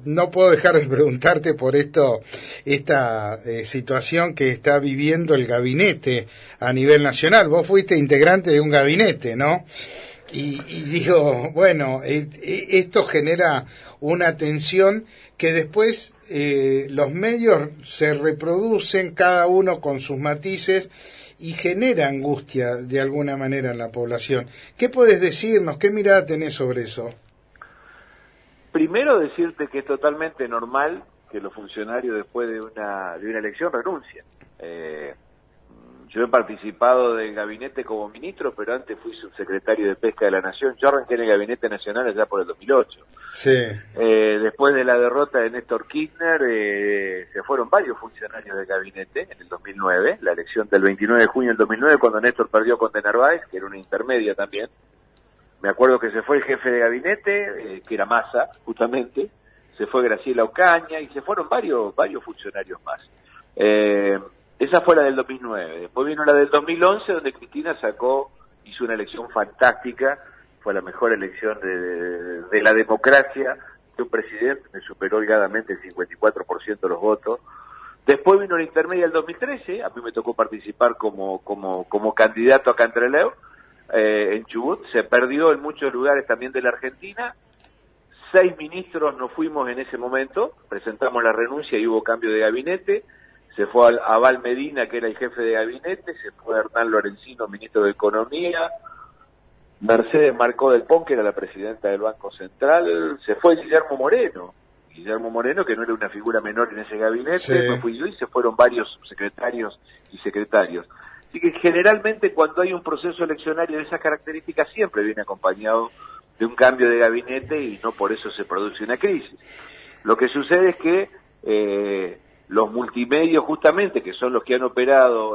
no puedo dejar de preguntarte por esta situación que está viviendo el gabinete a nivel nacional. Vos fuiste integrante de un gabinete, ¿no? Y digo, bueno, esto genera una tensión que después los medios se reproducen, cada uno con sus matices, y genera angustia de alguna manera en la población. ¿Qué puedes decirnos? ¿Qué mirada tenés sobre eso? Primero decirte que es totalmente normal que los funcionarios después de una elección renuncien. Yo he participado del gabinete como ministro, pero antes fui subsecretario de Pesca de la Nación. Yo arranqué en el Gabinete Nacional allá por el 2008. Sí. Después de la derrota de Néstor Kirchner, se fueron varios funcionarios del gabinete en el 2009, la elección del 29 de junio del 2009, cuando Néstor perdió con de Narváez, que era una intermedia también. Me acuerdo que se fue el jefe de gabinete, que era Massa, justamente, se fue Graciela Ocaña y se fueron varios funcionarios más. Esa fue la del 2009. Después vino la del 2011, donde Cristina hizo una elección fantástica, fue la mejor elección de la democracia de un presidente, me superó holgadamente el 54% de los votos. Después vino la intermedia del 2013, a mí me tocó participar como candidato a Cantreleu, en Chubut, se perdió en muchos lugares también de la Argentina. 6 ministros nos fuimos en ese momento, presentamos la renuncia y hubo cambio de gabinete. Se fue a Val Medina, que era el jefe de gabinete, se fue Hernán Lorenzino, ministro de Economía, Mercedes Marcó del Pon, que era la presidenta del Banco Central, se fue Guillermo Moreno, que no era una figura menor en ese gabinete, Sí. Me fui yo y se fueron varios subsecretarios y secretarios. Así que generalmente cuando hay un proceso eleccionario de esas características siempre viene acompañado de un cambio de gabinete y no por eso se produce una crisis. Lo que sucede es que los multimedios justamente, que son los que han operado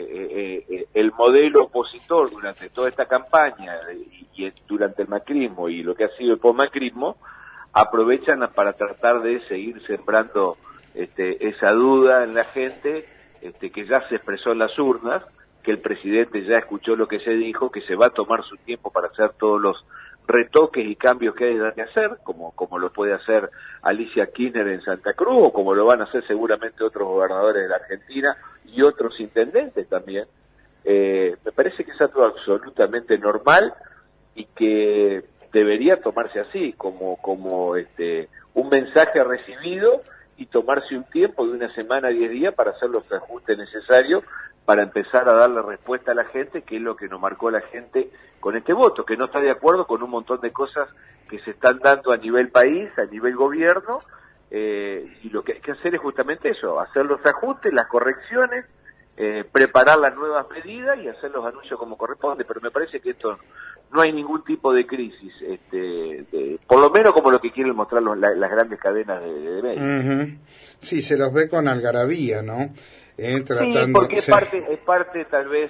el modelo opositor durante toda esta campaña y durante el macrismo y lo que ha sido el postmacrismo, aprovechan para tratar de seguir sembrando esa duda en la gente, que ya se expresó en las urnas, que el presidente ya escuchó lo que se dijo, que se va a tomar su tiempo para hacer todos los retoques y cambios que hay que hacer, como lo puede hacer Alicia Kirchner en Santa Cruz, o como lo van a hacer seguramente otros gobernadores de la Argentina y otros intendentes también. Me parece que es algo absolutamente normal y que debería tomarse así, como un mensaje recibido y tomarse un tiempo de una semana, 10 días para hacer los ajustes necesarios para empezar a darle respuesta a la gente, que es lo que nos marcó la gente con este voto, que no está de acuerdo con un montón de cosas que se están dando a nivel país, a nivel gobierno, y lo que hay que hacer es justamente eso, hacer los ajustes, las correcciones, preparar las nuevas medidas y hacer los anuncios como corresponde, pero me parece que esto no hay ningún tipo de crisis, por lo menos como lo que quieren mostrar las grandes cadenas de medios. Uh-huh. Sí, se los ve con algarabía, ¿no? Tratando, sí, porque es parte tal vez,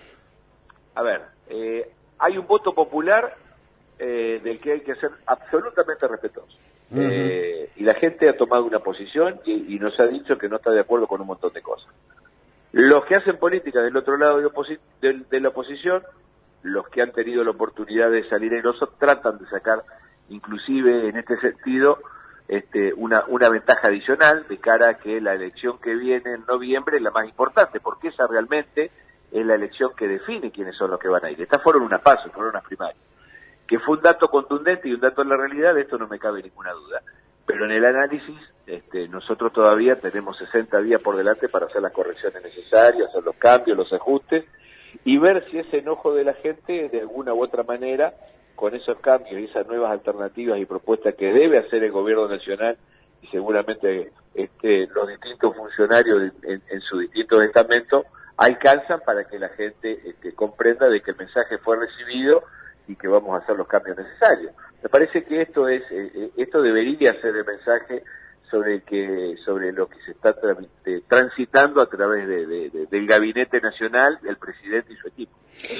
a ver, hay un voto popular del que hay que ser absolutamente respetuoso. Uh-huh. Y la gente ha tomado una posición y nos ha dicho que no está de acuerdo con un montón de cosas. Los que hacen política del otro lado de la oposición, los que han tenido la oportunidad de salir airosos, tratan de sacar, inclusive en este sentido, una ventaja adicional de cara a que la elección que viene en noviembre es la más importante, porque esa realmente es la elección que define quiénes son los que van a ir. Estas fueron unas pasos, fueron unas primarias. Que fue un dato contundente y un dato en la realidad, de esto no me cabe ninguna duda. Pero en el análisis, nosotros todavía tenemos 60 días por delante para hacer las correcciones necesarias, hacer los cambios, los ajustes, y ver si ese enojo de la gente, de alguna u otra manera, con esos cambios y esas nuevas alternativas y propuestas que debe hacer el gobierno nacional, y seguramente los distintos funcionarios en sus distintos estamentos, alcanzan para que la gente comprenda de que el mensaje fue recibido y que vamos a hacer los cambios necesarios. Me parece que esto debería ser el mensaje sobre lo que se está transitando a través del Gabinete Nacional, del presidente y su equipo.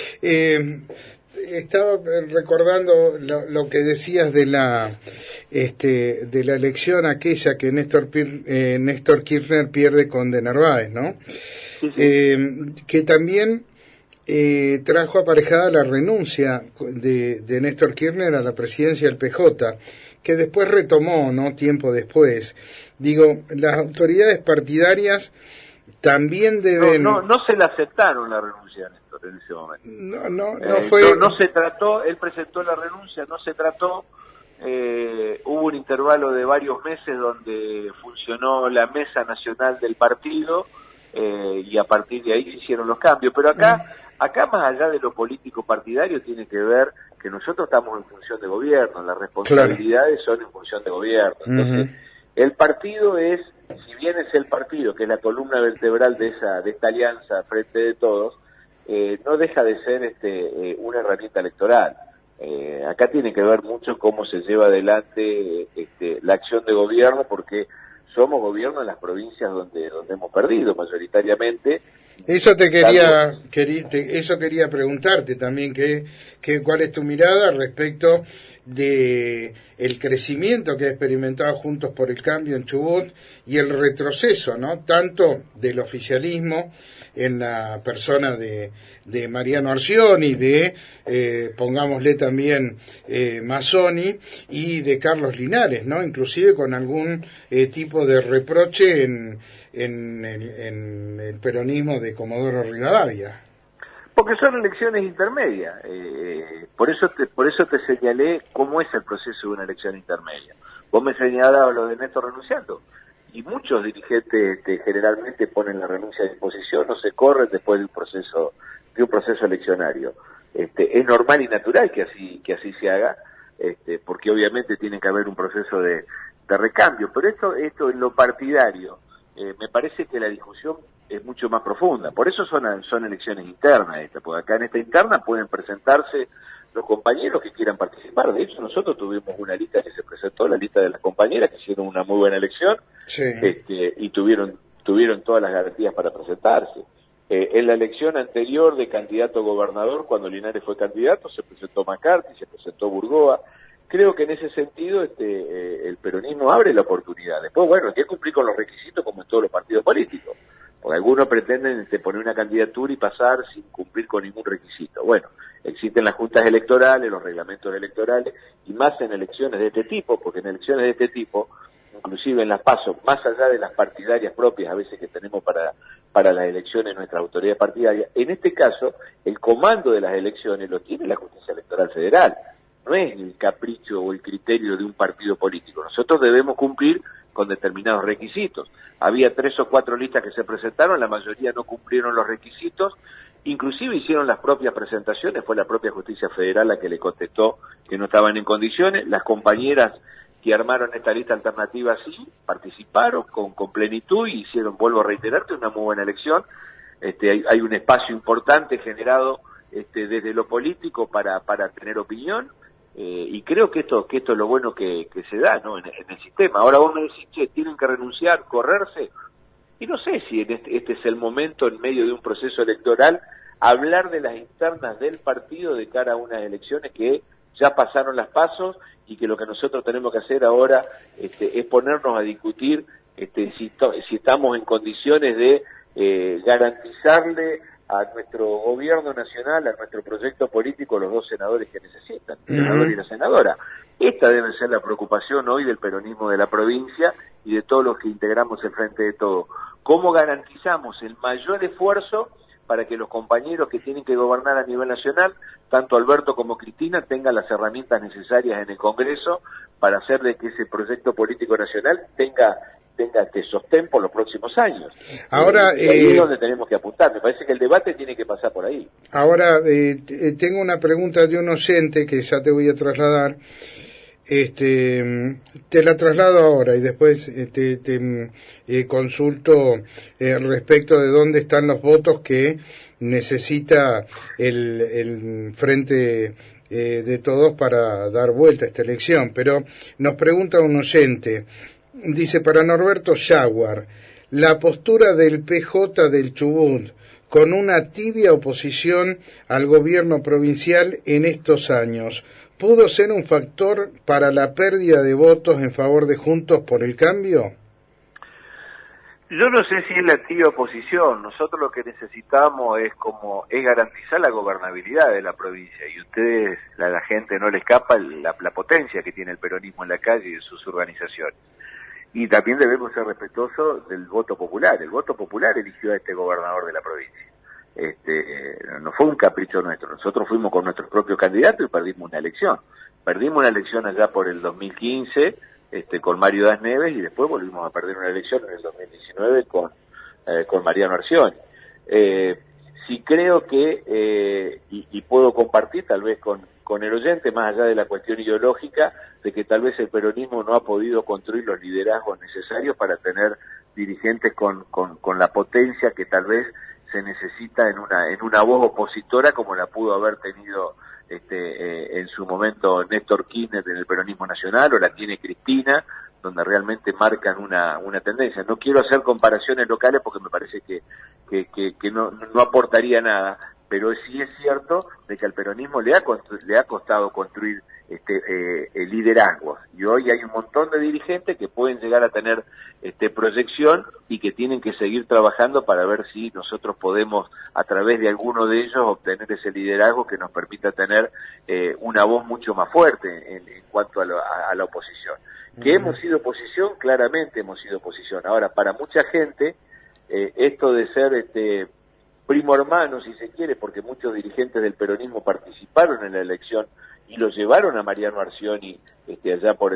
Estaba recordando lo que decías de la elección aquella que Néstor Kirchner pierde con de Narváez, ¿no? Sí, sí. Que también trajo aparejada la renuncia de Néstor Kirchner a la presidencia del PJ, que después retomó, ¿no? Tiempo después. Digo, las autoridades partidarias también deben... No se le aceptaron la renuncia, Néstor, en ese momento. No fue... No se trató, él presentó la renuncia, no se trató. Hubo un intervalo de varios meses donde funcionó la mesa nacional del partido y a partir de ahí se hicieron los cambios. Pero acá más allá de lo político partidario tiene que ver que nosotros estamos en función de gobierno, las responsabilidades son en función de gobierno. Entonces, el partido es, si bien es el partido, que es la columna vertebral de esta alianza Frente de Todos, no deja de ser una herramienta electoral. Acá tiene que ver mucho cómo se lleva adelante la acción de gobierno, porque somos gobierno en las provincias donde hemos perdido mayoritariamente. Eso quería preguntarte también, cuál es tu mirada respecto de el crecimiento que ha experimentado Juntos por el Cambio en Chubut y el retroceso, ¿no? Tanto del oficialismo en la persona de Mariano Arcioni, pongámosle también Mazzoni, y de Carlos Linares, ¿no? Inclusive con algún tipo de reproche en el peronismo de Comodoro Rivadavia. Porque son elecciones intermedias. Por eso te señalé cómo es el proceso de una elección intermedia. Vos me señalabas lo de Néstor renunciando, y muchos dirigentes generalmente ponen la renuncia a disposición o se corren después de un proceso eleccionario. Es normal y natural que así se haga, porque obviamente tiene que haber un proceso de recambio. Pero esto en lo partidario, me parece que la discusión es mucho más profunda. Por eso son elecciones internas porque acá en esta interna pueden presentarse los compañeros que quieran participar. De hecho, nosotros tuvimos una lista que se presentó, la lista de las compañeras, que hicieron una muy buena elección, sí. Y tuvieron todas las garantías para presentarse. En la elección anterior de candidato a gobernador, cuando Linares fue candidato, se presentó McCarthy, se presentó Burgoa. Creo que en ese sentido el peronismo abre la oportunidad. Después, bueno, hay que cumplir con los requisitos como en todos los partidos políticos. Porque algunos pretenden poner una candidatura y pasar sin cumplir con ningún requisito. Bueno, existen las juntas electorales, los reglamentos electorales, y más en elecciones de este tipo, porque en elecciones de este tipo, inclusive en las PASO, más allá de las partidarias propias a veces que tenemos para las elecciones, nuestras autoridades partidarias, en este caso, el comando de las elecciones lo tiene la Justicia Electoral Federal. No es el capricho o el criterio de un partido político. Nosotros debemos cumplir con determinados requisitos. Había 3 o 4 listas que se presentaron, la mayoría no cumplieron los requisitos, inclusive hicieron las propias presentaciones, fue la propia Justicia Federal la que le contestó que no estaban en condiciones. Las compañeras que armaron esta lista alternativa sí participaron con plenitud y hicieron, vuelvo a reiterarte, una muy buena elección. Hay un espacio importante generado desde lo político para tener opinión. Y creo que esto es lo bueno que se da, ¿no? en el sistema. Ahora vos me decís, tienen que renunciar, correrse, y no sé si este es el momento en medio de un proceso electoral hablar de las internas del partido de cara a unas elecciones que ya pasaron las pasos y que lo que nosotros tenemos que hacer ahora es ponernos a discutir si estamos en condiciones de garantizarle a nuestro gobierno nacional, a nuestro proyecto político, los 2 senadores que necesitan, el senador y la senadora. Esta debe ser la preocupación hoy del peronismo de la provincia y de todos los que integramos el Frente de Todos. ¿Cómo garantizamos el mayor esfuerzo para que los compañeros que tienen que gobernar a nivel nacional, tanto Alberto como Cristina, tengan las herramientas necesarias en el Congreso para hacer de que ese proyecto político nacional tenga sostén por los próximos años? Ahora, ahí es donde tenemos que apuntar. Me parece que el debate tiene que pasar por ahí. Ahora, tengo una pregunta de un oyente que ya te voy a trasladar. Te la traslado ahora y después te consulto respecto de dónde están los votos que necesita el Frente de Todos para dar vuelta a esta elección. Pero nos pregunta un oyente. Dice, para Norberto Jaguar, la postura del PJ del Chubut con una tibia oposición al gobierno provincial en estos años, ¿pudo ser un factor para la pérdida de votos en favor de Juntos por el Cambio? Yo no sé si es la tibia oposición. Nosotros lo que necesitamos es garantizar la gobernabilidad de la provincia, y ustedes, la gente no le escapa la potencia que tiene el peronismo en la calle y de sus organizaciones. Y también debemos ser respetuosos del voto popular. El voto popular eligió a este gobernador de la provincia. No fue un capricho nuestro. Nosotros fuimos con nuestros propios candidatos y perdimos una elección. Perdimos una elección allá por el 2015, con Mario Das Neves, y después volvimos a perder una elección en el 2019 con Mariano Arcioni. Sí creo que, y puedo compartir tal vez con el oyente, más allá de la cuestión ideológica, de que tal vez el peronismo no ha podido construir los liderazgos necesarios para tener dirigentes con la potencia que tal vez se necesita en una voz opositora, como la pudo haber tenido en su momento Néstor Kirchner en el peronismo nacional, o la tiene Cristina, donde realmente marcan una tendencia. No quiero hacer comparaciones locales porque me parece que no aportaría nada, pero sí es cierto de que al peronismo le ha costado construir liderazgos, y hoy hay un montón de dirigentes que pueden llegar a tener proyección y que tienen que seguir trabajando para ver si nosotros podemos, a través de alguno de ellos, obtener ese liderazgo que nos permita tener una voz mucho más fuerte en cuanto a la oposición. Que hemos sido oposición, claramente hemos sido oposición. Ahora, para mucha gente, esto de ser primo hermano, si se quiere, porque muchos dirigentes del peronismo participaron en la elección y lo llevaron a Mariano Arcioni allá por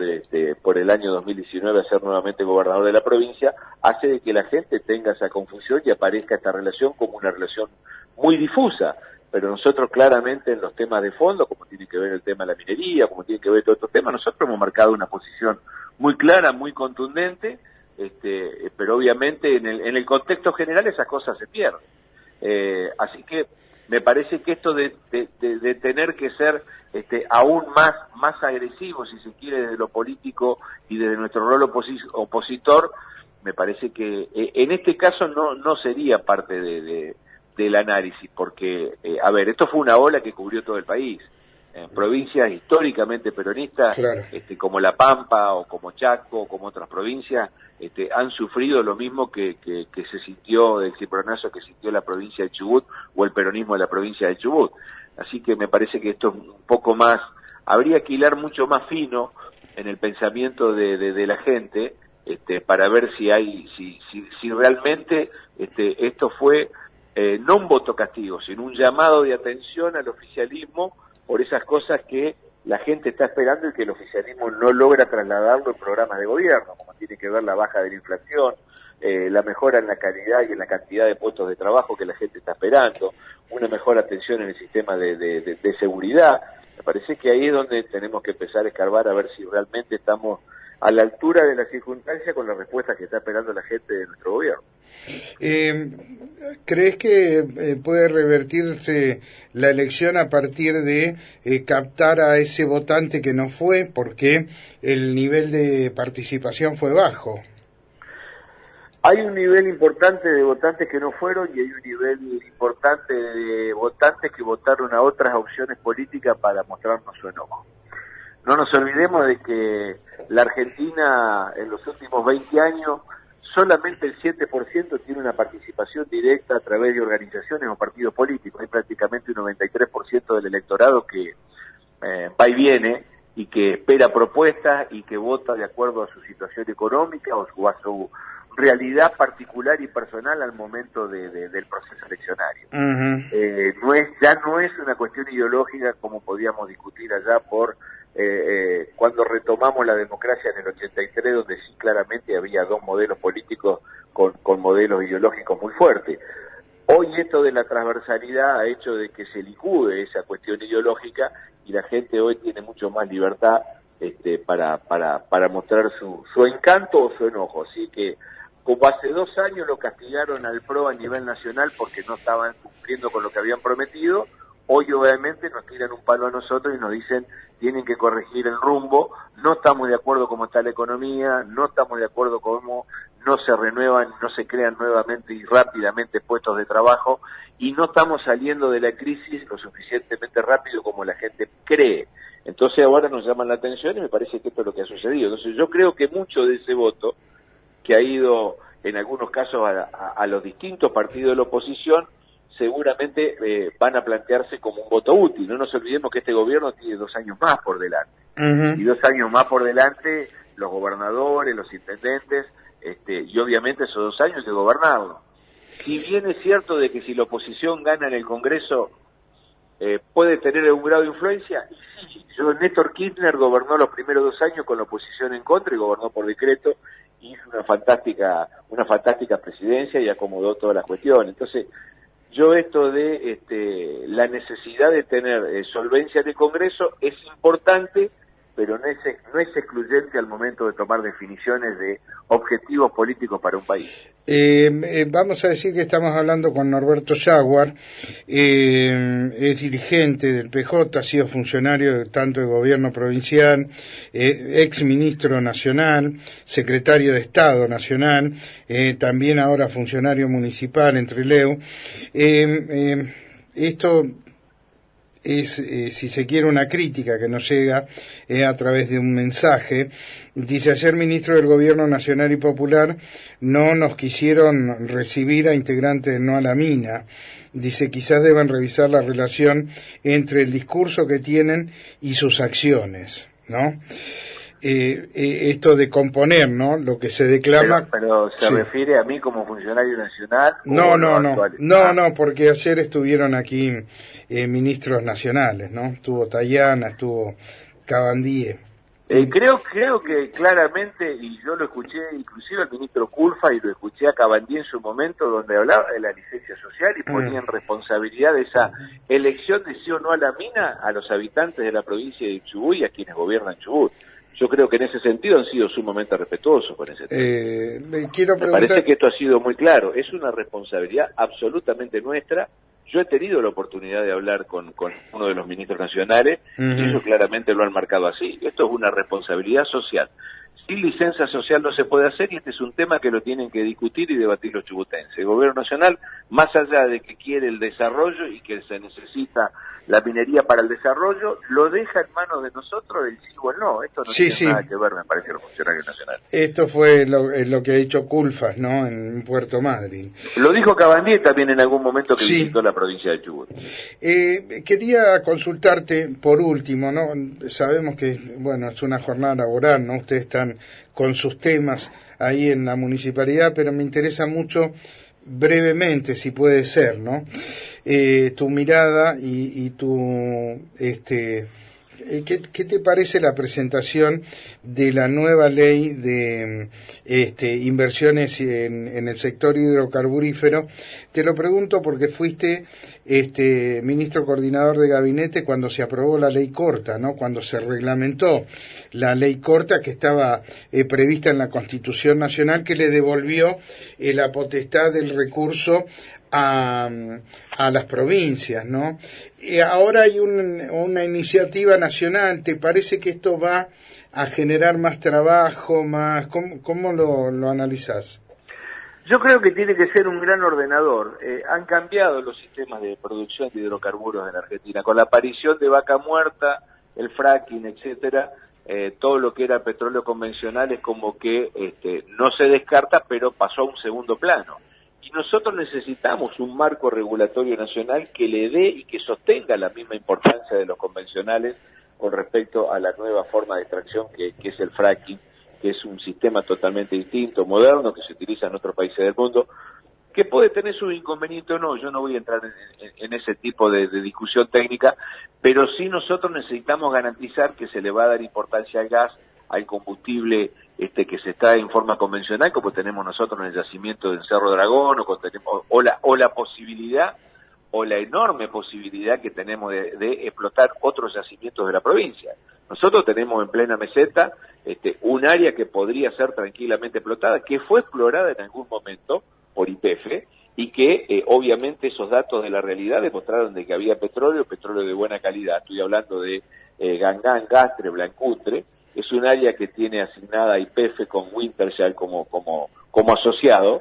el año 2019 a ser nuevamente gobernador de la provincia, hace de que la gente tenga esa confusión y aparezca esta relación como una relación muy difusa. Pero nosotros claramente en los temas de fondo, como tiene que ver el tema de la minería, como tiene que ver todos estos temas, nosotros hemos marcado una posición muy clara, muy contundente, pero obviamente en el contexto general esas cosas se pierden. Así que me parece que esto de tener que ser aún más agresivo, si se quiere, desde lo político y desde nuestro rol opositor, me parece que en este caso no sería parte del análisis, porque, esto fue una ola que cubrió todo el país. En provincias históricamente peronistas, claro, como La Pampa o como Chaco o como otras provincias, han sufrido lo mismo que se sintió, el cimbronazo que sintió la provincia de Chubut o el peronismo de la provincia de Chubut. Así que me parece que esto es un poco más, habría que hilar mucho más fino en el pensamiento de la gente, para ver si realmente esto fue no un voto castigo, sino un llamado de atención al oficialismo por esas cosas que la gente está esperando y que el oficialismo no logra trasladarlo en programas de gobierno, como tiene que ver la baja de la inflación, la mejora en la calidad y en la cantidad de puestos de trabajo que la gente está esperando, una mejor atención en el sistema de seguridad. Me parece que ahí es donde tenemos que empezar a escarbar a ver si realmente estamos a la altura de la circunstancia con la respuesta que está esperando la gente de nuestro gobierno. ¿Crees que puede revertirse la elección a partir de captar a ese votante que no fue, porque el nivel de participación fue bajo? Hay un nivel importante de votantes que no fueron y hay un nivel importante de votantes que votaron a otras opciones políticas para mostrarnos su enojo. No nos olvidemos de que la Argentina en los últimos 20 años solamente el 7% tiene una participación directa a través de organizaciones o partidos políticos. Hay prácticamente un 93% del electorado que va y viene y que espera propuestas y que vota de acuerdo a su situación económica o a su realidad particular y personal al momento del proceso eleccionario. Ya no es una cuestión ideológica como podíamos discutir allá por cuando retomamos la democracia en el 83, donde sí claramente había dos modelos políticos con modelos ideológicos muy fuertes. Hoy esto de la transversalidad ha hecho de que se licúe esa cuestión ideológica y la gente hoy tiene mucho más libertad para mostrar su encanto o su enojo. Así que, como hace 2 años lo castigaron al PRO a nivel nacional porque no estaban cumpliendo con lo que habían prometido, hoy obviamente nos tiran un palo a nosotros y nos dicen tienen que corregir el rumbo, no estamos de acuerdo cómo está la economía, no estamos de acuerdo cómo no se renuevan, no se crean nuevamente y rápidamente puestos de trabajo, y no estamos saliendo de la crisis lo suficientemente rápido como la gente cree. Entonces ahora nos llaman la atención y me parece que esto es lo que ha sucedido. Entonces yo creo que mucho de ese voto que ha ido en algunos casos a los distintos partidos de la oposición, seguramente van a plantearse como un voto útil. No nos olvidemos que este gobierno tiene 2 años más por delante. Y 2 años más por delante, los gobernadores, los intendentes, y obviamente esos 2 años hay que gobernarlo. Si bien es cierto de que si la oposición gana en el Congreso, puede tener un grado de influencia, y sí, Néstor Kirchner gobernó los primeros 2 años con la oposición en contra y gobernó por decreto, y hizo una fantástica presidencia y acomodó todas las cuestiones. Entonces, yo esto de la necesidad de tener solvencia en el Congreso es importante, pero no es excluyente al momento de tomar definiciones de objetivos políticos para un país. Vamos a decir que estamos hablando con Norberto Jaguar, es dirigente del PJ, ha sido funcionario tanto del gobierno provincial, ex ministro nacional, secretario de Estado nacional, también ahora funcionario municipal en Trelew. Esto es, si se quiere, una crítica que nos llega a través de un mensaje. Dice: ayer ministro del Gobierno Nacional y Popular no nos quisieron recibir a integrantes de No a la Mina. Dice: quizás deban revisar la relación entre el discurso que tienen y sus acciones, ¿no? Esto de componer, ¿no? Lo que se declama. Pero ¿se refiere a mí como funcionario nacional? No, porque ayer estuvieron aquí ministros nacionales, ¿no? Estuvo Tayana, estuvo Cabandíe. Creo que claramente, y yo lo escuché inclusive al ministro Culfa y lo escuché a Cabandíe en su momento, donde hablaba de la licencia social y ponía en responsabilidad de esa elección de sí o no a la mina a los habitantes de la provincia de Chubut y a quienes gobiernan Chubut. Yo creo que en ese sentido han sido sumamente respetuosos con ese tema. Me parece que esto ha sido muy claro. Es una responsabilidad absolutamente nuestra. Yo he tenido la oportunidad de hablar con uno de los ministros nacionales y ellos claramente lo han marcado así. Esto es una responsabilidad social. Sin licencia social no se puede hacer, y este es un tema que lo tienen que discutir y debatir los chubutenses. El gobierno nacional, más allá de que quiere el desarrollo y que se necesita la minería para el desarrollo, lo deja en manos de nosotros el sí o el no. Esto no tiene nada que ver, me parece, los funcionarios nacionales. Esto fue lo que ha dicho Culfas, ¿no?, en Puerto Madryn. Lo dijo Cabandíe también en algún momento que visitó la provincia de Chubut. Quería consultarte por último, ¿no? Sabemos que, bueno, es una jornada laboral, ¿no? Ustedes están con sus temas ahí en la municipalidad, pero me interesa mucho, brevemente, si puede ser, ¿no? Tu mirada y tu ¿qué te parece la presentación de la nueva ley de inversiones en el sector hidrocarburífero? Te lo pregunto porque fuiste ministro coordinador de gabinete cuando se aprobó la ley corta, ¿no? Cuando se reglamentó la ley corta que estaba prevista en la Constitución Nacional, que le devolvió la potestad del recurso a las provincias, ¿no? Ahora hay una iniciativa nacional. ¿Te parece que esto va a generar más trabajo, más? ¿Cómo lo analizás? Yo creo que tiene que ser un gran ordenador. Han cambiado los sistemas de producción de hidrocarburos en Argentina. Con la aparición de Vaca Muerta, el fracking, etcétera, todo lo que era petróleo convencional es como que no se descarta, pero pasó a un segundo plano. Y nosotros necesitamos un marco regulatorio nacional que le dé y que sostenga la misma importancia de los convencionales con respecto a la nueva forma de extracción que es el fracking, que es un sistema totalmente distinto, moderno, que se utiliza en otros países del mundo, que puede tener su inconveniente o no. Yo no voy a entrar en ese tipo de discusión técnica, pero sí nosotros necesitamos garantizar que se le va a dar importancia al gas, al combustible que se extrae en forma convencional, como tenemos nosotros en el yacimiento del Cerro Dragón, o la posibilidad, o la enorme posibilidad que tenemos de explotar otros yacimientos de la provincia. Nosotros tenemos en plena meseta un área que podría ser tranquilamente explotada, que fue explorada en algún momento por YPF, y que obviamente esos datos de la realidad demostraron de que había petróleo de buena calidad. Estoy hablando de Gangán, Gastre, Blancutre. Es un área que tiene asignada a YPF con Wintershall como asociado,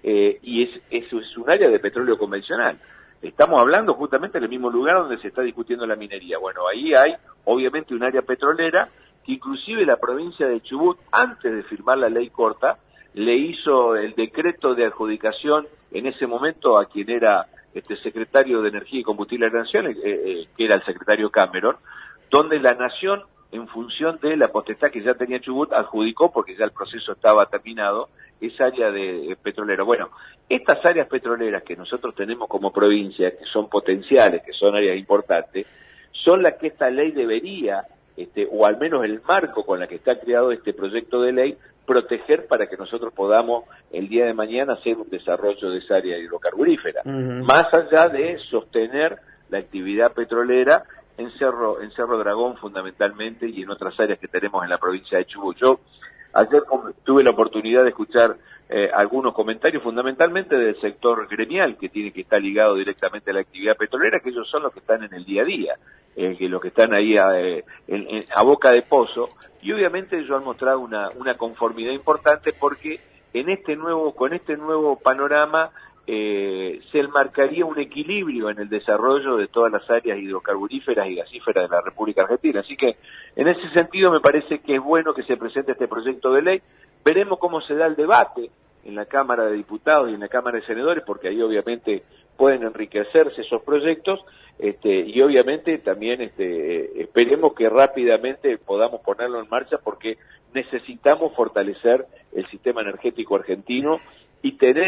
y es un área de petróleo convencional. Estamos hablando justamente del mismo lugar donde se está discutiendo la minería. Bueno, ahí hay obviamente un área petrolera que inclusive la provincia de Chubut, antes de firmar la ley corta, le hizo el decreto de adjudicación en ese momento a quien era secretario de Energía y Combustible de la Nación, que era el secretario Cameron, donde la Nación, en función de la potestad que ya tenía Chubut, adjudicó, porque ya el proceso estaba terminado, esa área de petrolera. Bueno, estas áreas petroleras que nosotros tenemos como provincia, que son potenciales, que son áreas importantes, son las que esta ley debería, o al menos el marco con la que está creado este proyecto de ley, proteger para que nosotros podamos el día de mañana hacer un desarrollo de esa área hidrocarburífera, más allá de sostener la actividad petrolera en Cerro Dragón fundamentalmente y en otras áreas que tenemos en la provincia de Chubut. Yo ayer tuve la oportunidad de escuchar algunos comentarios fundamentalmente del sector gremial que tiene que estar ligado directamente a la actividad petrolera, que ellos son los que están en el día a día, que los que están ahí a boca de pozo, y obviamente ellos han mostrado una conformidad importante porque con este nuevo panorama se enmarcaría un equilibrio en el desarrollo de todas las áreas hidrocarburíferas y gasíferas de la República Argentina. Así que en ese sentido me parece que es bueno que se presente este proyecto de ley. Veremos cómo se da el debate en la Cámara de Diputados y en la Cámara de Senadores, porque ahí obviamente pueden enriquecerse esos proyectos, y obviamente también esperemos que rápidamente podamos ponerlo en marcha, porque necesitamos fortalecer el sistema energético argentino y tener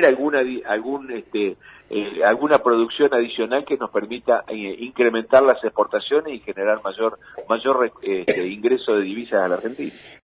alguna producción adicional que nos permita incrementar las exportaciones y generar mayor ingreso de divisas a la Argentina.